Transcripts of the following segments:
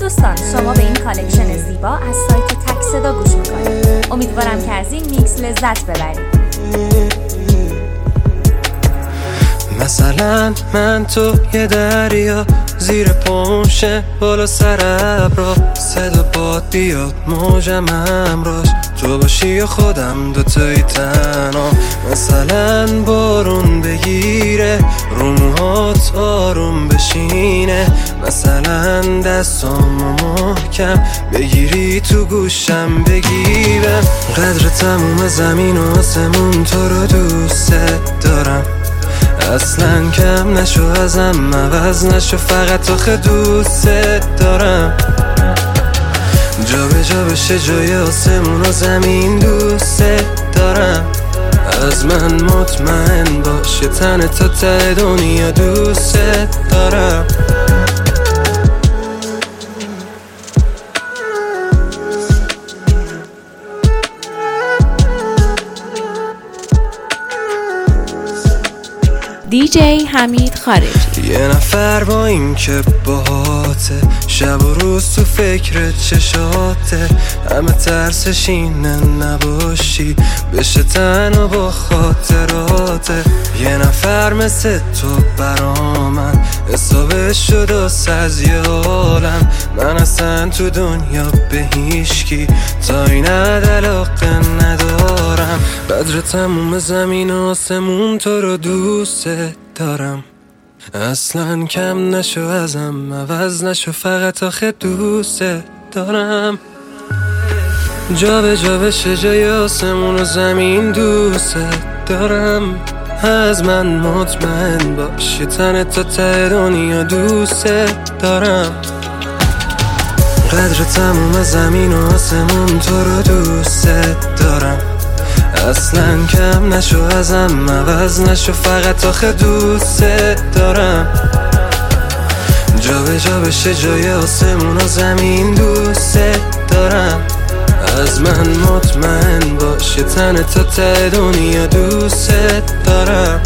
دوستان، شما به این کالکشن زیبا از سایت تک صدا گوش میکنید. امیدوارم که از این میکس لذت ببرید. مثلا من تو یه دریا، زیر پمشه بالا سر ابرا، صدا باد بیاد موجم همراش، تو باشی و خودم دوتایی تنها. مثلا بارون بگیره رو موهات آروم بشینه، مثلا دستامو محکم بگیری تو گوشم بگیرم. قدر تموم زمین و آسمون تو رو دوست دارم، اصلا کم نشو ازم عوض نشو، فقط آخه دوست دارم. جا به جا بشه جای آسمون و زمین دوست دارم، از من مطمئن باش یه تن تا ته دنیا دوست دارم. دیجی حمید خارجی. یه نفر با این که باهاته، شب و روز تو فکر چشاته، همه ترسش اینه نباشی بشه تنها با خاطراته. یه نفر مثل تو برا من حسابش شد از یه عالم، من اصلا تو دنیا به هیچکی تا این علاقه ندارم. قدر تموم زمین و آسمون تو رو دوست دارم، اصلا کم نشو ازم عوض نشو، فقط آخه دوست دارم. جا به جا بشه جای آسمون و زمین دوست دارم، از من مطمئن باش یه تن تا ته دنیا دوست دارم. قدر تموم زمین و آسمون تو رو دوست دارم، اصلا کم نشو ازم عوض نشو، فقط آخه دوست دارم. جا به جا بشه جای آسمون و زمین دوست دارم، از من مطمئن باش یه تن تا ته دنیا دوست دارم.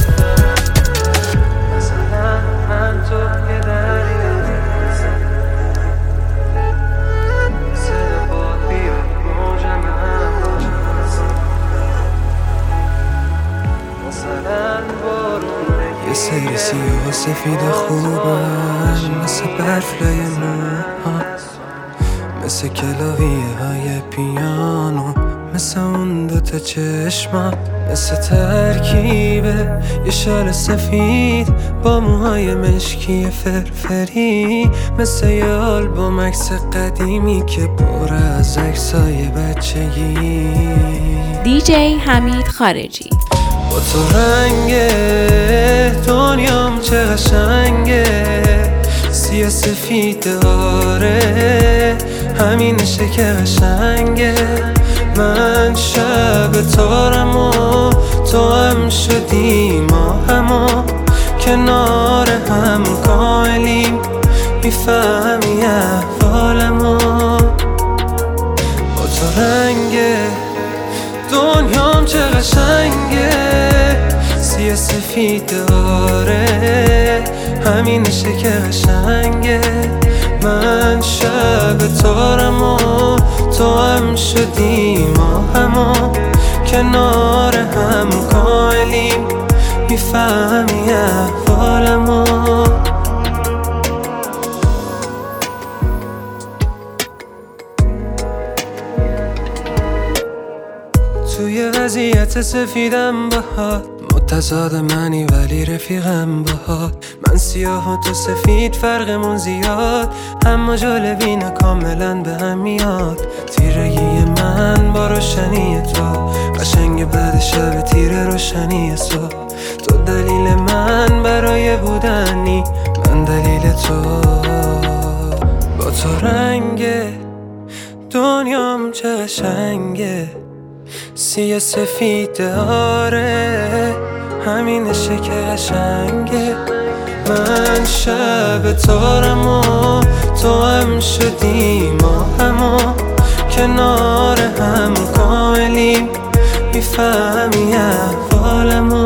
یه سری سیاه و سفید خوبم، مثل برفلای موها، مثل کلاویه های پیانو، مثل اون دوتا چشما، مثل ترکیبه یه شال سفید با موهای مشکی فرفری، مثل یه آلبوم عکس قدیمی که پر از عکسای بچگی. دیجی حمید خارجی. با تو رنگ دنیام چه قشنگه، سیاه سفید داره همینشه که قشنگه. من شب تارم و تو هم شدی، ما همو کنار هم کاملیم، میفهمی احوالمو. با تو رنگ دنیام چه قشنگه، سیاه سفید داره همینشه که قشنگه. من شب تارم و تو هم شدی، ما همو کنار هم کاملیم، میفهمی احوالمو. توی وضعیت سفیدم باهات، متضاد منی ولی رفیقم باهات. من سیاه و تو سفید فرقمون زیاد، اما جالبینه کاملا به هم میاد. تیرگی من با روشنی تو، قشنگ بعد شب تیر روشنی صبح. تو دلیل من برای بودنی، من دلیل تو. با تو رنگ دنیام چه قشنگه، سیاه سفید داره همینشه که قشنگه. من شب تارم و تو هم شدی، ما همو کنار هم کاملیم، میفهمی احوالمو.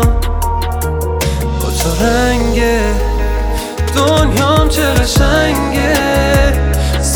با تو رنگ دنیام چه قشنگه،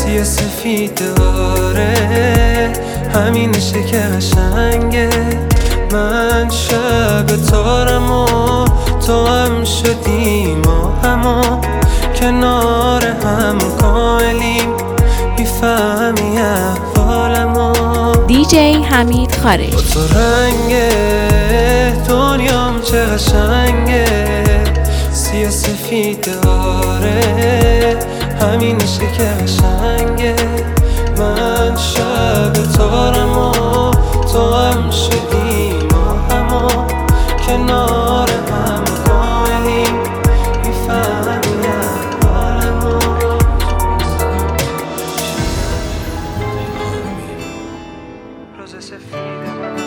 سفیده آره همینشه که قشنگه من شب تارم و تو هم شدی ما همو کنار هم کاملیم میفهمی احوالمو دیجی حمید خارجی با تو رنگه دنیام چه قشنگه سیاه سفید آره همینشه که قشنگه من شب تارم و تو هم شدی ما همو کنار هم کاملیم میفهمی احوالمو روز سفید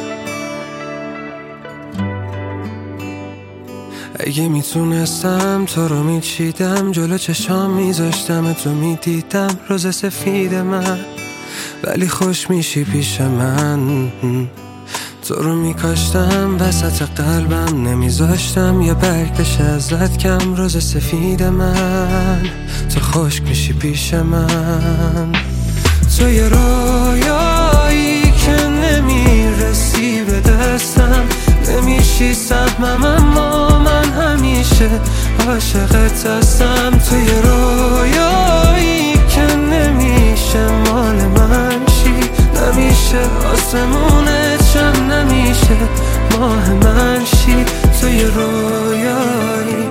اگه میتونستم تو رو میچیدم جلو چشام میذاشتم تو میدیدم روز سفید من ولی خوش میشی پیش من تو رو میکاشتم وسط قلبم نمیذاشتم یه برگ بشه ازت کم روز سفید من تو خشک میشی پیش من تو یه رویایی که نمیرسی به دستم نمیشی سهمم اما من همیشه عاشقت هستم تو یه رویایی که نمیشه مال من شی نمیشه آسمونت شم نمیشه ماه من شی تو یه رویایی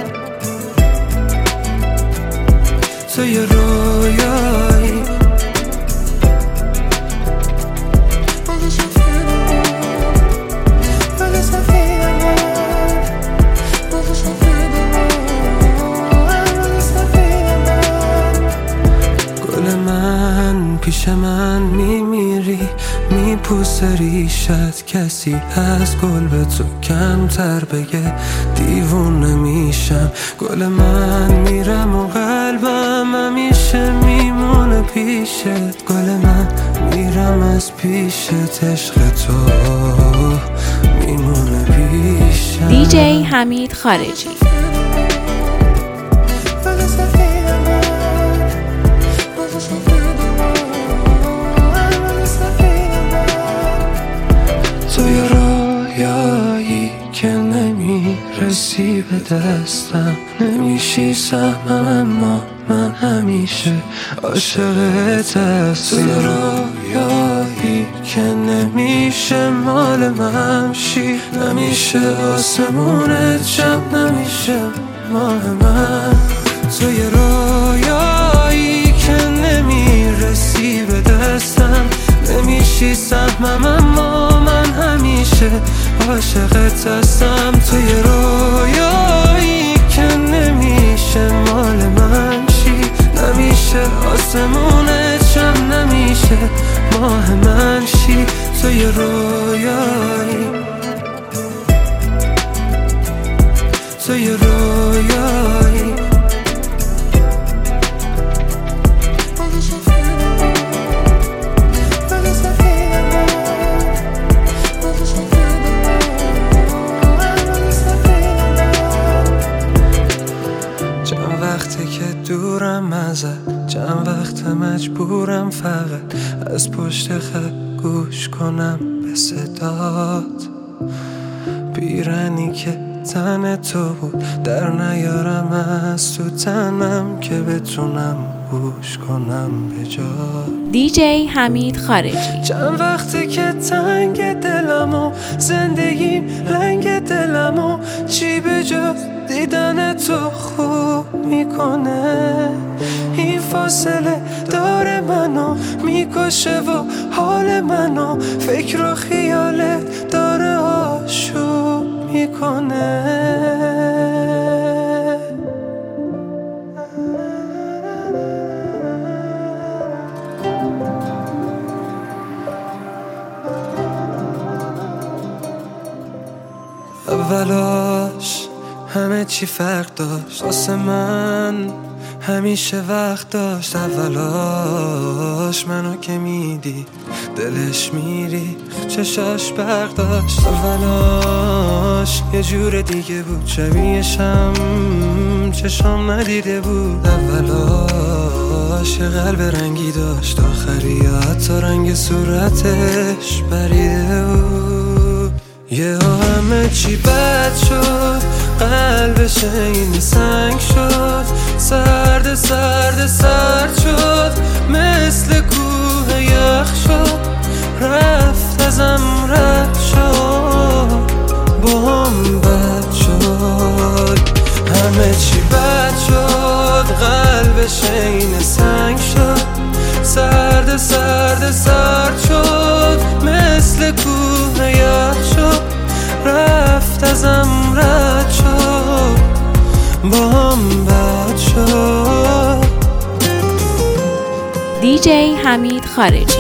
تو یه رویایی پیش من میمیری میپوسه ریشت کسی از گل به تو کمتر بگه دیوونه میشم گل من میرم و قلبم همیشه میمونه پیشت گل من میرم از پیشت عشق تو میمونه پیشم دیجی حمید خارجی توی رویایی که نمیرسی به دستم نمیشی سهمم اما من همیشه عاشقت هستم توی رویایی که نمیشه مال من شی نمیشه آسمونت شب نمیشه ماه من توی رویایی که نمیرسی به دستم نمیشی سهمم اما من همیشه عاشقت هستم توی رویایی که نمیشه مال من شی نمیشه آسمونت شم نمیشه ماه من شی توی رویایی توی رویایی وقتی که دورم ازت چند وقت مجبورم فقط از پشت خط گوش کنم به صدات پیرنی که تن تو بود در نیارم از تو تنم که بتونم گوش کنم به جا دیجی حمید خارجی چند وقتی که تنگ دلم و زندگیم لنگ دلم و چی به جا دیدن تو خوب میکنه این فاصله داره منو میکشه و حال منو فکر و خیالت داره آشوب میکنه اولاش همه چی فرق داشت واسه من، همیشه وقت داشت اولاش. منو که میدید دلش میری، چشاش برق داشت اولاش. یه جور دیگه بود شبیهشم، چشام ندیده بود اولاش. یه قلب رنگی داشت آخری، حتی رنگ صورتش بریده بود. یه همه چی بد شد، قلبش این سنگ شد. سرد سرد سرد شد، مثل کوه یخ شد. رفت ازم رد شد، با هم بد شد. همه چی بد شد، قلبش این سنگ شد. سرد سرد سرد شد، مثل کوه یخ شد. رفت ازم رد شد، با هم بد شد. دیجی حمید خارجی.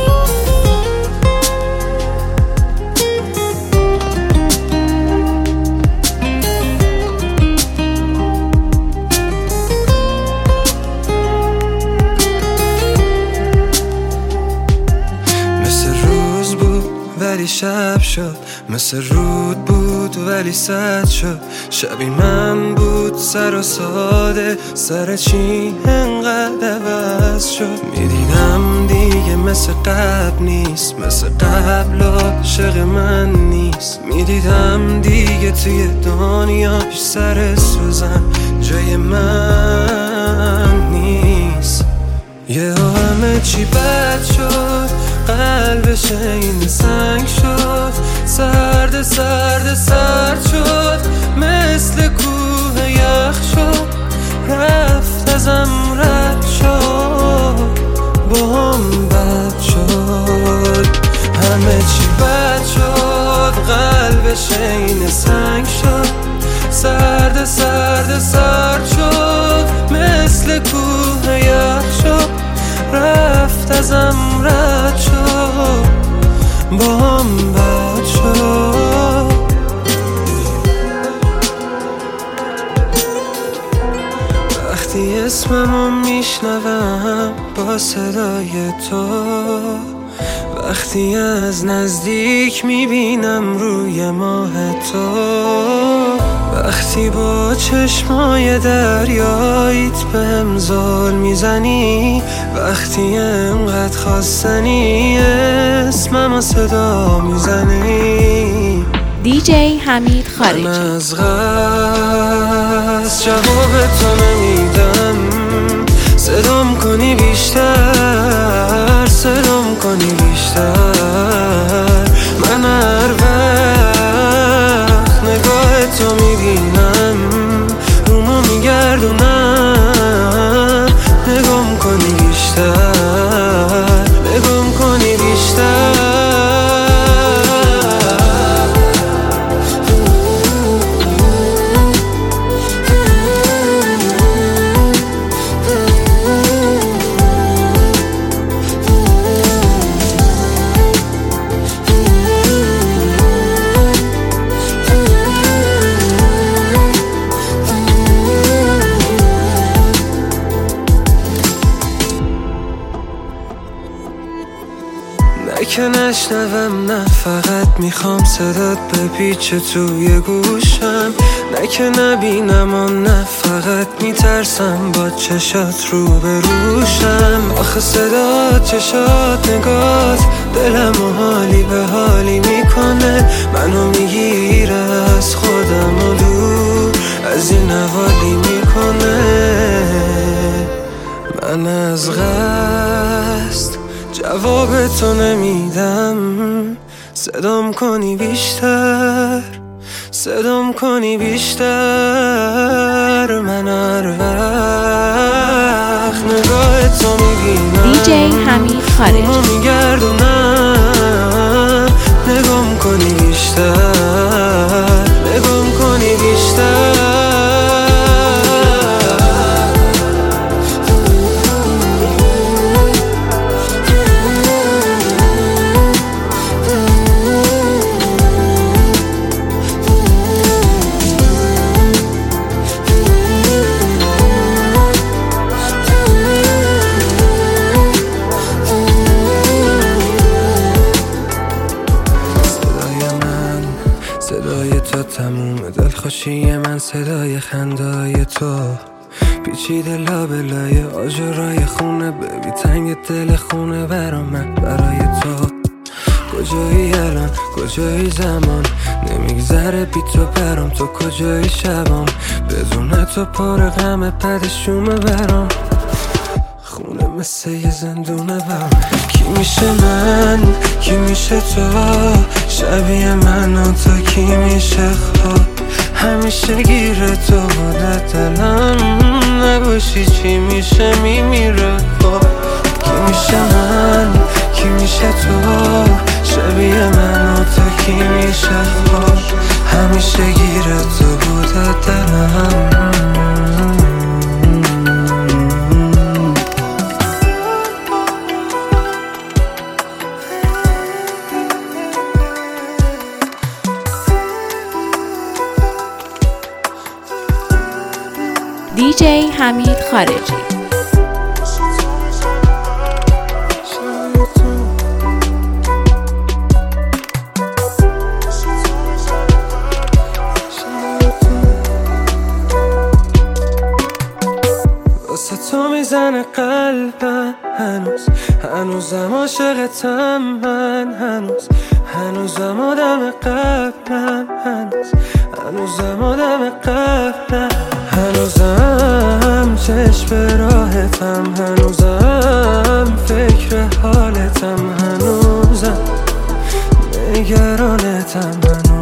ولی شب شد، مثل رود بود ولی سد شد. شبی من بود سر و ساده، سر چی انقدر عوض شد. میدیدم دیگه مثل قبل نیست، مثل قبل عاشق من نیست. میدیدم دیگه توی دنیاش سر سوزن جای من نیست. یه همه چی بد شد، قلبش این سنگ شد. سرد سرد سرد شد، مثل کوه یخ شد. رفت ازم رد شد، با هم بد شد. همه چی بد شد، قلبش این سنگ شد. سرد سرد سرد شد، مثل کوه یخ شد. رفت ازم رد شد، با هم بد شد. وقتی اسممو میشنوم با صدای تو، وقتی از نزدیک میبینم روی ماه تو، وقتی با چشمای دریاییت بهم زل میزنی، وقتی انقدر خواستنی اسممو صدا میزنی. دیجی حمید خارجی. من از قصد جواب تو نمیدم، صدام کنی بیشتر، صدام کنی بیشتر. من هر وقت نگاه تو میبینم، رومو میگردونم. نگام کنی بیشتر، نگام کنی بیشتر. نه که نشنوم، نه فقط میخوام صدات بپیچه توی گوشم. نه که نبینم و نه فقط میترسم با چشات رو بروشم. آخه صدات، چشات، نگات دلم و حالی به حالی میکنه. منو میگیره از خودم و دور از این حوالی میکنه. من از قصد جواب تو نمیدم، صدام کنی بیشتر، صدام کنی بیشتر. من هر وقت نگاه تو میبینم، دیجی حمید خارجی. میگردونم. نگام کنی بیشتر، نگام کنی بیشتر. گوشی من صدای خندای تو پیچیده لابلای آجرای خونه ببی تنگ دل خونه برا من برای تو کجایی الان کجایی زمان نمیگذره بی تو برام تو کجایی شبام بدون تو پر غم پدشومه برام خونه مثل یه زندونه برام کی میشه من کی میشه تو شبیه من و تو کی میشه خواب همیشه گیره تو بوده دلم نباشی چی میشه میمیره خواب کی میشه من کی میشه تو شبیه من و تو کی میشه خواب همیشه گیره تو بوده دلم دیجی حمید خارجی. واسه تو میزنه قلبم هنوزم عاشقتم من هنوزم آدم قبلم هنوزم آدم قبلم هنوزم چشم به راحتم هنوزم فکر حالتم هنوزم نگرانتم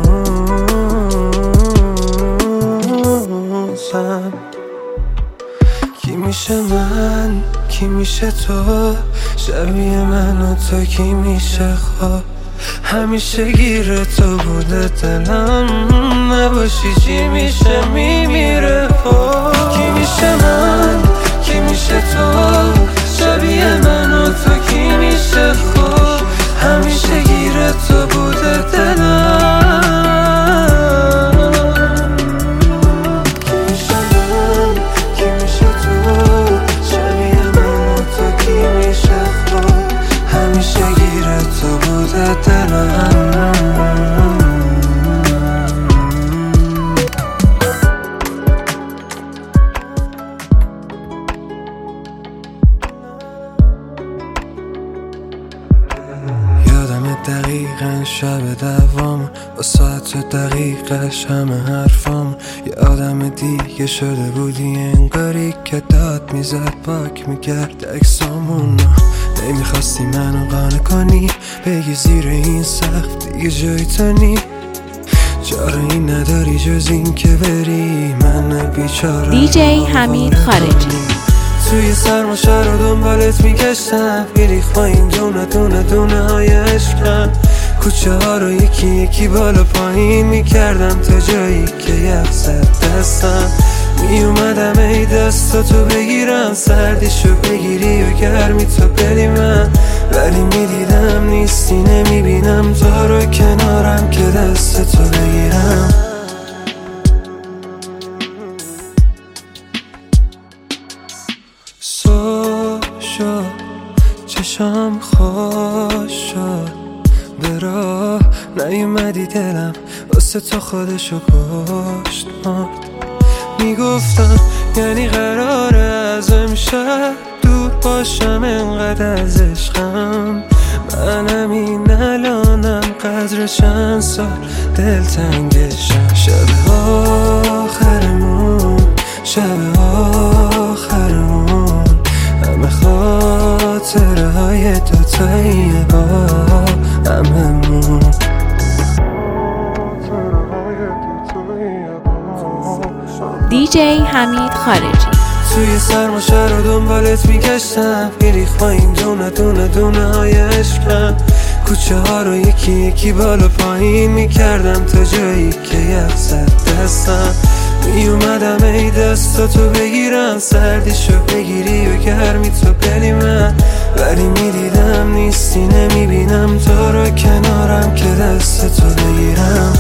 هنوزم کی میشه من کی میشه تو شبیه من و تو کی میشه خواب همیشه گیره تو بوده دلم نباشی چی میشه میمیره خواب کی میشه من کی میشه تو شبیه من و تو کی میشه خواب همیشه گیره تو بوده دلم دقیقاً شب دوام با ساعت دقیقش همه حرفام یه آدم دیگه شده بودی انگاری که داد میزد پاک میکرد اکسامونو نمیخواستی منو قانع کنی بگی زیر این سقف دیگه جای تو نی چاره‌ای نداری جز این که بری من بیچاره دیجی حمید خارجی. توی سرماشه رو دنبالت میگشتم میریخ با این دونه های عشقم کوچه ها رو یکی یکی بالا پایین میکردم تا جایی که یخ زد دستم میومدم ای دستاتو بگیرم سردیشو بگیری و گرمی تو بدی من ولی میدیدم نیستی نمیبینم تو رو کنارم که دستتو بگیرم چشام خوش شد به راه نیومدی دلم واسه تو خودشو کشت مرد میگفتم یعنی قراره از امشب دور باشم انقدر از عشقم منم این الانم قدر چند سال دلتنگشم شب آخرمون همه خاطره های دوتاییه با هممون دیجی حمید خارجی. توی سرماشه رو دنبالت میگشتم میریخ با این دونه های عشقم کوچه ها رو یکی یکی بالا پایین میکردم تا جایی که یخ زد دستم میومدم ای دستاتو بگیرم سردیشو بگیری و گرمی تو بدی من ولی میدیدم نیستی نمیبینم تو رو کنارم که دستتو بگیرم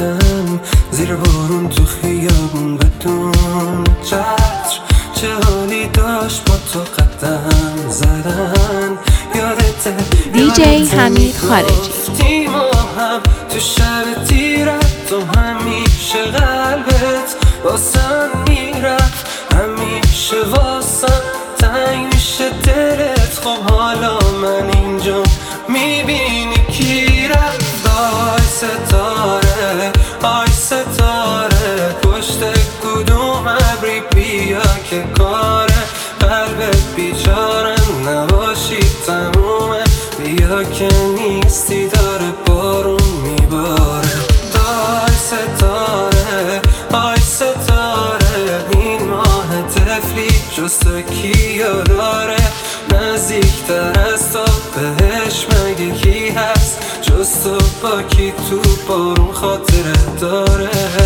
رفتم زیر بارون تو خیابون بدون چتر، چه حالی داشت با تو قدم زدن. یادته دیجی حمید خارجی گفتیم و هم تو شب تیرت تو همیشه قلبت واسم میرفت، همیشه واسم تنگ میشه دلت. خب حالا من اینجا میبینی کی رفت. آی ستاره آی ستاره پشت کدوم ابری بیا که کاره قلبت بیچاره نباشی تمومه. بیا که نیستی داره بارون میباره. آی ستاره آی ستاره این ماه طفلی جز تو کیو داره نزدیکتر از تو بهش مگه کی هست جز تو با کی تو بارون خاطره داره.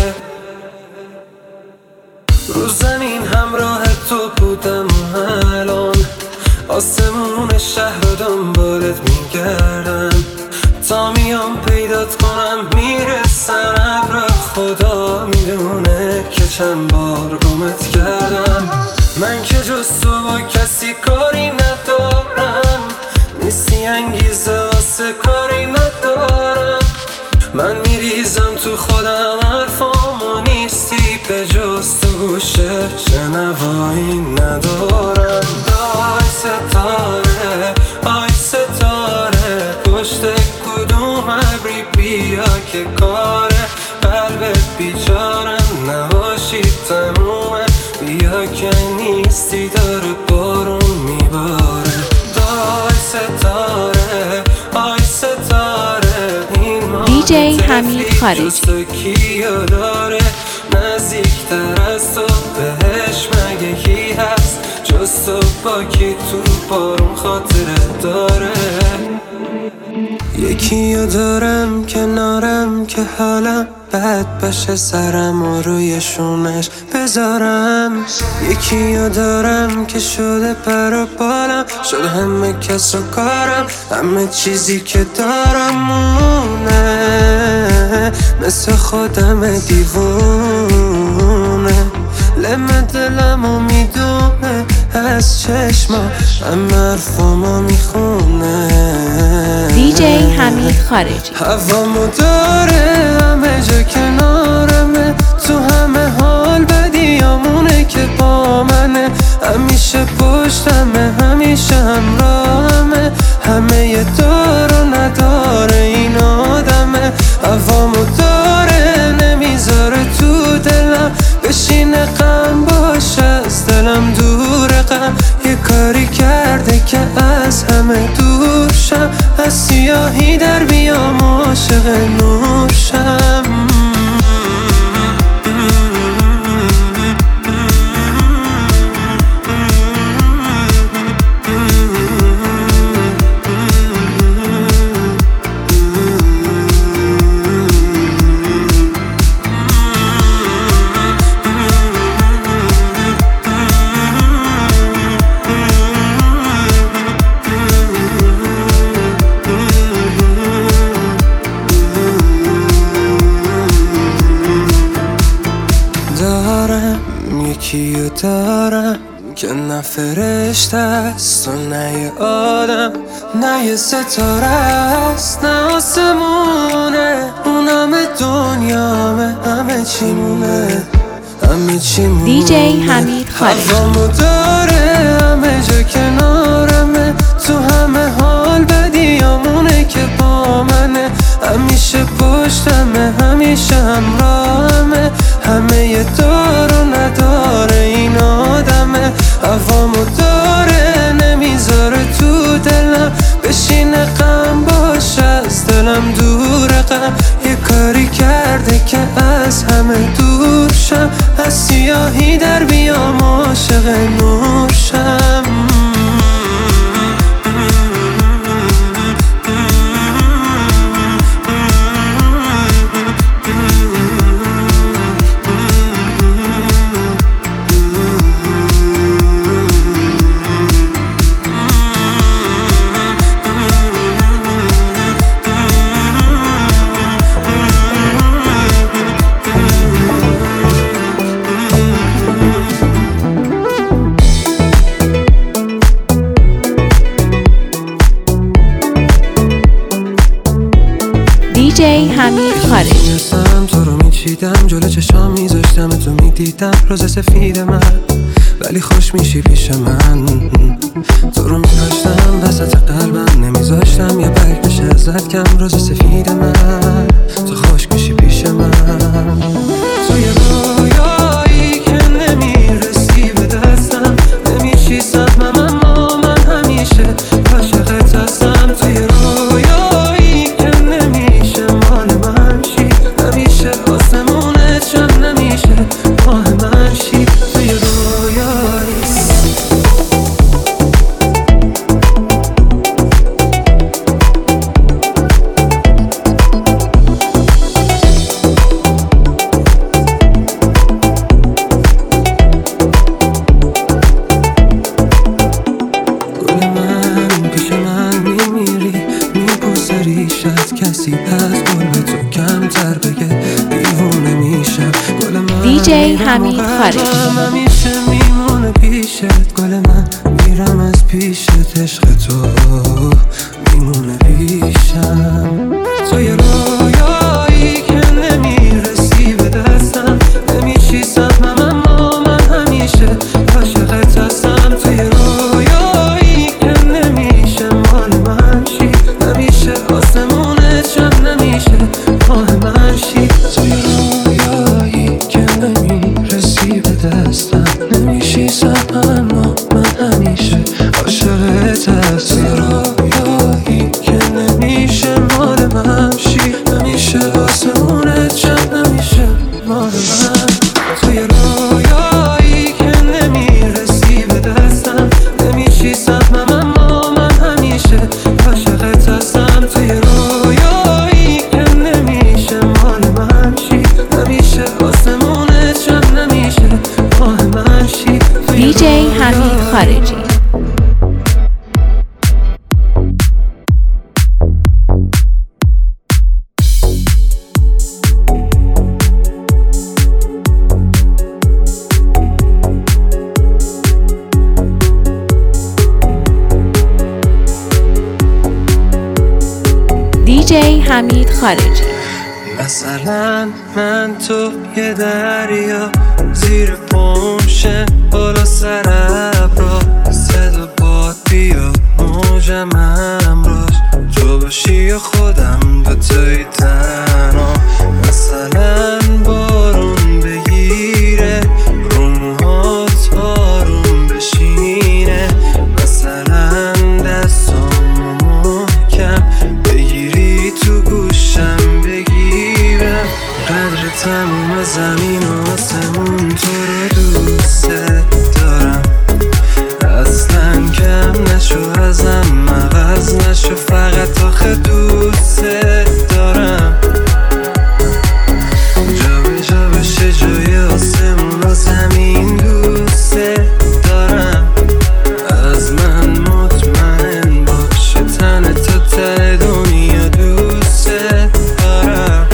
رو زمین همراه تو بودم و الان آسمون شهر رو دنبالت میگردم تا میام پیدات کنم میرسن ابر. خدا میدونه که چند بار گمت کردم من که جز تو با کسی کاری ندارم. نیستی انگیزه واسه کاری ندارم. من میریزم تو خودم حرفامو نیستی به جز تو گوشه شنوایی ندارم. آی ستاره آی ستاره پشت کدوم ابری بیا که کاره قلبت بیچاره نباشی تمومه. بیا که نیستی داره بارون میباره. آی ستاره آی ستاره این دیجی حمید خارجی جز تو کیو داره نزدیکتر از تو بهش مگه کی هست جز تو با کی تو بارون خاطره داره. یکیو دارم کنارم که حالم بد باشه سرم و روی شونش بذارم. یکیو دارم که شده پر و بالم شده همه کس و کارم همه چیزی که دارم مونه مثل خودم دیوونه. لم دلمو میدونه از چشما همه حرفامو میخونه. دیجی حمید خارجی هوامو داره همه جا کنارمه تو همه حال بدیامونه که با منه همیشه پشتمه همیشه همراهمه همه یه دار و نداره این آدمه. هوامو داره نمیذاره تو دلم بشینه غم باشه از دلم دوره غم. یه کاری کرده که از همه دور شم از سیاهی در بیام عاشق نور شم. یکیو دارم که نه فرشته است و نه یه آدم نه یه ستاره است نه آسمونه اون همه دنیامه همه چیمونه همه چیمونه. دیجی حمید خارجی هوامو داره همه جا کنارمه تو همه حال بدیامونه که با منه همیشه پشتمه همیشه همراهمه همه یه دار و نداره این آدمه. هوامو داره نمیذاره تو دلم بشینه غم باشه از دلم دوره غم. یه کاری کرده که از همه دور شم از سیاهی در بیام عاشق نور شم. میکشیدم جلو چشام میذاشتم تو میدیدم روز سفید من، ولی خوش میشی پیش من. تو رو میداشتم وسط قلبم، نمیذاشتم یه برگ بشه ازت کم. روز سفید من تو خوش میشی پیش من. تو یه رویایی که نمیرسی به دستم، نمیشی سهمم اما من همیشه عاشقت هستم. تو یه رویایی که نمیشه مال من شی، نمیشه آسمونت شم، نمیشه ماه من شی. تو یه رویایی کسی هست گل به تو کمتر بگه دیوونه میشم. گل من دیجی حمید خارجی همیشه میمونه پیشت. گل من میرم از پیشت، عشق تو میمونه پیشم. تو یه رویایی که نمیرسی به دستم، نمیشی سهمم اما من همیشه عاشقت هستم. تو یه رویایی که نمیشه مال من شی، نمیشه آسمون نمیشه ماه من شی. توی رویایی که نمیرسی به دستم، نمیشی سهمم اما من همیشه عاشقت هستم. توی رویایی که نمیشه مال من شی، نمیشه آسمونت شم، نمیشه مال من. توی رویایی که نمیرسی به دستم، نمیشی سهمم اما من همیشه عاشقت هستم. توی رویایی که نمیشه مال من شی، نمیشه آسمونت شم، نمیشه ماه من شی. دیجی حمید خارجی. دیجی حمید خارجی. مثلا من تو یه دریا، زیر پمشه بالا سر ابرا، صدا باد بیاد موجم همراش، تو باشی و خودم دوتایی تنها. مثلا بارون بگیره رو موهات آروم بشینه، مثلا دستامو محکم بگیری تو گوشم بگیرم. قدر تموم زمین و آسمون تو رو دوست دارم، اصلا کم نشو ازم عوض نشو، فقط آخه دوست دارم. جا به جا بشه جای آسمون و زمین دوست دارم، از من مطمئن باشه تن تا ته دنیا دوست دارم.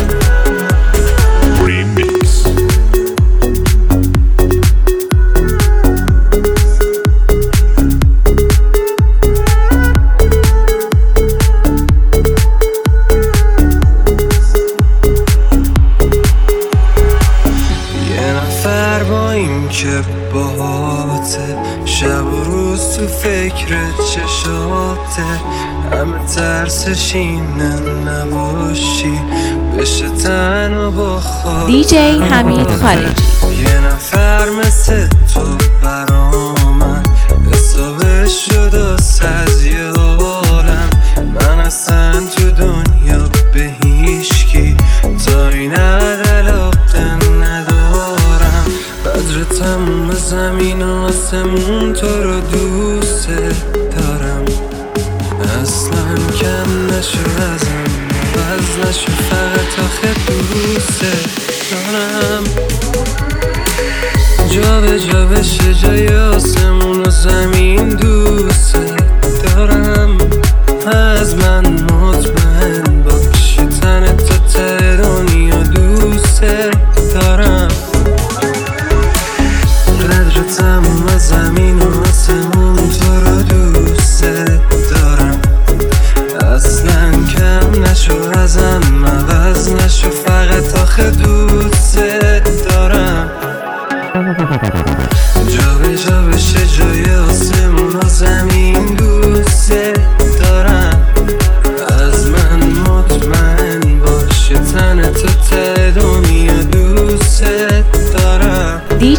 که باهاته شب و روز تو فکرت چشاته، همه ترسش اینه نباشی بشه تنها با خاطر. دیجی حمید خارجی. یه نفر مثل تو برا من حسابش شد از یه عالم، من اصلا تو دنیا به هیچکی تا این علاقه ندارم. قدر تموم زمین و آسمون تو رو دوست دارم، اصلا کم نشو ازم عوض نشو، فقط آخه دوست دارم. جا به جا بشه جای آسمون و زمین دوست دارم، از من مطمئن باشه تن تا ته دنیا دوست دارم. قدر تموم زمین و آسمون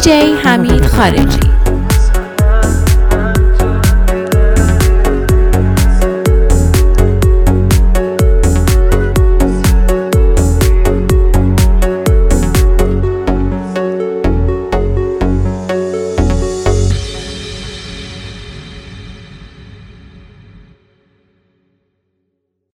DJ حمید خارجی